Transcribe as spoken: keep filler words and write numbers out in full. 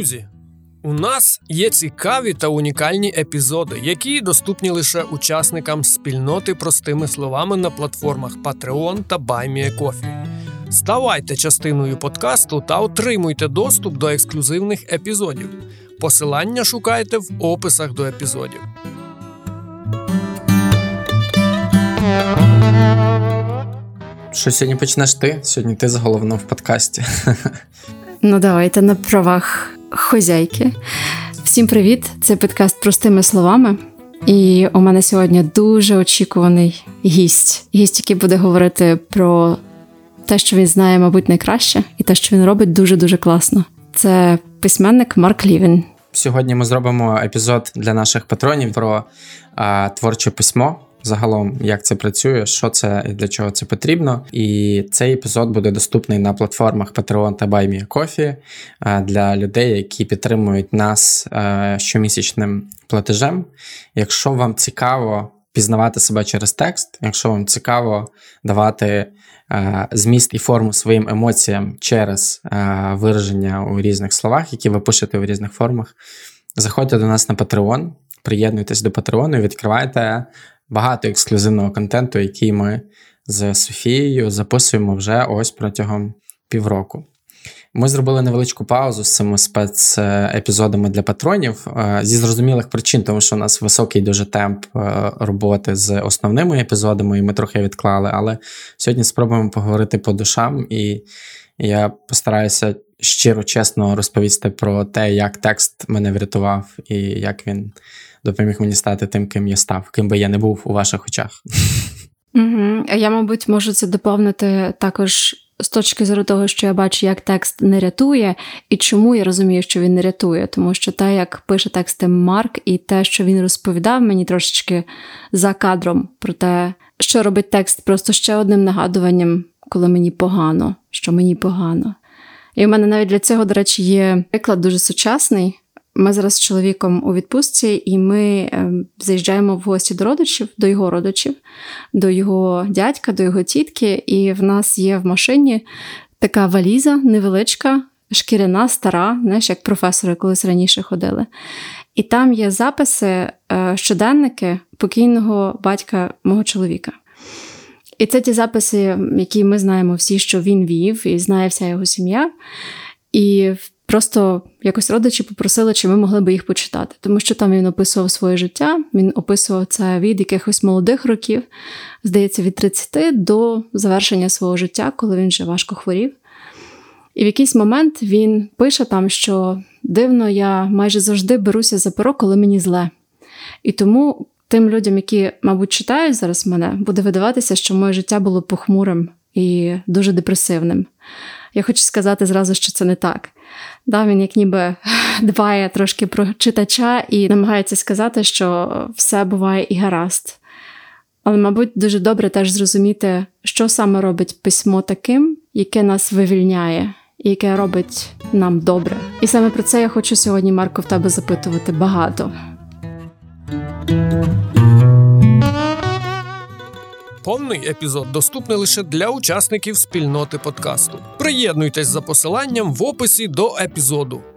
Друзі, у нас є цікаві та унікальні епізоди, які доступні лише учасникам спільноти простими словами на платформах Patreon та BuyMeACoffee. Ставайте частиною подкасту та отримуйте доступ до ексклюзивних епізодів. Посилання шукайте в описах до епізодів. Що сьогодні почнеш ти? Сьогодні ти з головного в подкасті. Ну давайте на правах хозяйки. Всім привіт, це подкаст простими словами. І у мене сьогодні дуже очікуваний гість. Гість, який буде говорити про те, що він знає, мабуть, найкраще, і те, що він робить дуже-дуже класно. Це письменник Марк Лівін. Сьогодні ми зробимо епізод для наших патронів про а, творче письмо. Загалом, як це працює, що це і для чого це потрібно. І цей епізод буде доступний на платформах Patreon та BuyMeACoffee для людей, які підтримують нас щомісячним платежем. Якщо вам цікаво пізнавати себе через текст, якщо вам цікаво давати зміст і форму своїм емоціям через вираження у різних словах, які ви пишете у різних формах, заходьте до нас на Patreon, приєднуйтесь до Patreon і відкривайте багато ексклюзивного контенту, який ми з Софією записуємо вже ось протягом півроку. Ми зробили невеличку паузу з цими спецепізодами для патронів зі зрозумілих причин, тому що у нас високий дуже темп роботи з основними епізодами, і ми трохи відклали, але сьогодні спробуємо поговорити по душам, і я постараюся щиро, чесно розповісти про те, як текст мене врятував і як він допоміг мені стати тим, ким я став, ким би я не був у ваших очах. Угу. А я, мабуть, можу це доповнити також з точки зору того, що я бачу, як текст не рятує, і чому я розумію, що він не рятує. Тому що те, як пише тексти Марк, і те, що він розповідав мені трошечки за кадром про те, що робить текст просто ще одним нагадуванням, коли мені погано, що мені погано. І в мене навіть для цього, до речі, є приклад дуже сучасний. Ми зараз з чоловіком у відпустці, і ми е, заїжджаємо в гості до родичів, до його родичів, до його дядька, до його тітки, і в нас є в машині така валіза невеличка, шкіряна, стара, знаєш, як професори колись раніше ходили. І там є записи, е, щоденники покійного батька мого чоловіка. І це ті записи, які ми знаємо всі, що він вів, і знає вся його сім'я. І просто якось родичі попросили, чи ми могли би їх почитати. Тому що там він описував своє життя, він описував це від якихось молодих років, здається, від тридцяти до завершення свого життя, коли він вже важко хворів. І в якийсь момент він пише там, що дивно, я майже завжди беруся за перо, коли мені зле. І тому тим людям, які, мабуть, читають зараз мене, буде видаватися, що моє життя було похмурим і дуже депресивним. Я хочу сказати зразу, що це не так. Да, він як ніби дбає трошки про читача і намагається сказати, що все буває і гаразд. Але, мабуть, дуже добре теж зрозуміти, що саме робить письмо таким, яке нас вивільняє, і яке робить нам добре. І саме про це я хочу сьогодні, Марко, в тебе запитувати багато. Повний епізод доступний лише для учасників спільноти подкасту. Приєднуйтесь за посиланням в описі до епізоду.